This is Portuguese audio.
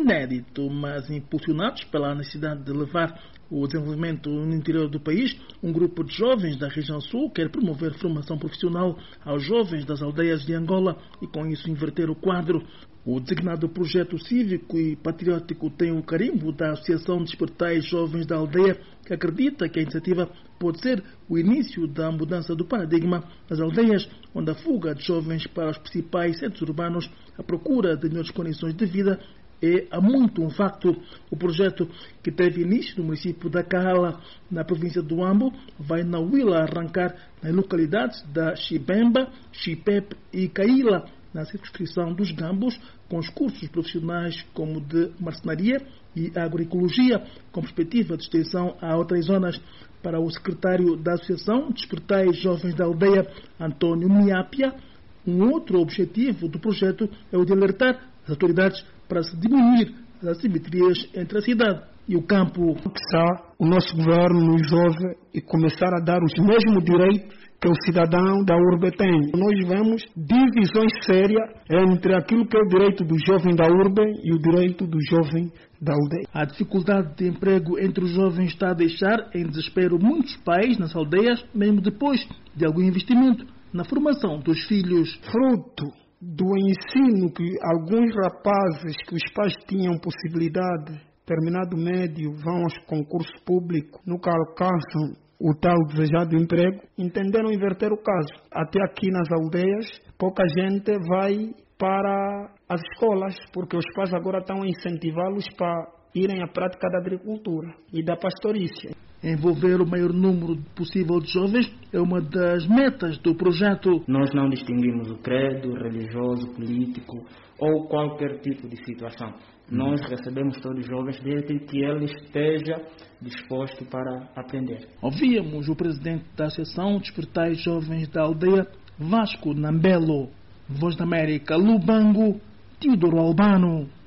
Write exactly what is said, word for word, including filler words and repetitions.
inédito, mas impulsionados pela necessidade de levar o desenvolvimento no interior do país, um grupo de jovens da região sul quer promover formação profissional aos jovens das aldeias de Angola e com isso inverter o quadro. O designado projeto cívico e patriótico tem o carimbo da Associação Despertais Jovens da Aldeia, que acredita que a iniciativa pode ser o início da mudança do paradigma das aldeias, onde a fuga de jovens para os principais centros urbanos à procura de melhores condições de vida é há muito um facto. O projeto, que teve início no município da Kahala, na província do Ambo, vai na Huila arrancar nas localidades da Chibemba, Chipep e Caíla, na circunscrição dos Gambos, com os cursos profissionais como de marcenaria e agroecologia, com perspectiva de extensão a outras zonas. Para o secretário da Associação Despertais Jovens da Aldeia, Antônio Miápia, um outro objetivo do projeto é o de alertar as autoridades para se diminuir as assimetrias entre a cidade e o campo. Precisar o nosso governo nos ouve e começar a dar os mesmos direitos que o cidadão da urbe tem. Nós vemos divisões sérias entre aquilo que é o direito do jovem da urbe e o direito do jovem da aldeia. A dificuldade de emprego entre os jovens está a deixar em desespero muitos pais nas aldeias, mesmo depois de algum investimento na formação dos filhos. Fruto do ensino que alguns rapazes que os pais tinham possibilidade, terminado médio, vão aos concursos públicos, nunca alcançam o tal desejado emprego, entenderam inverter o caso. Até aqui nas aldeias, pouca gente vai para as escolas, porque os pais agora estão a incentivá-los para irem à prática da agricultura e da pastorícia. Envolver o maior número possível de jovens é uma das metas do projeto. Nós não distinguimos o credo religioso, político ou qualquer tipo de situação. Nós recebemos todos os jovens desde que ele esteja disposto para aprender. Ouvíamos o presidente da Associação Despertais Jovens da Aldeia, Vasco Nambelo. Voz da América, Lubango, Teodoro Albano.